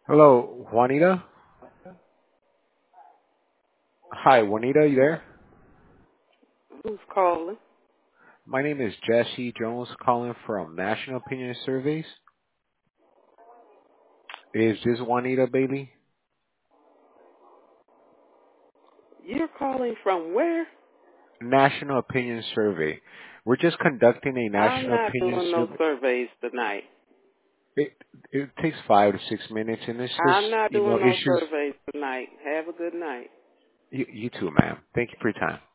Hello, Juanita? Hi, Juanita, you there? Who's calling? My name is Jesse Jones calling from National Opinion Surveys. Is this Juanita Bailey? You're calling from where? National Opinion Survey. We're just conducting a I'm national not opinion doing no survey. surveys tonight. It, it takes 5 to 6 minutes, and it's just, I'm not doing no issues. surveys tonight. Have a good night. You too, ma'am. Thank you for your time.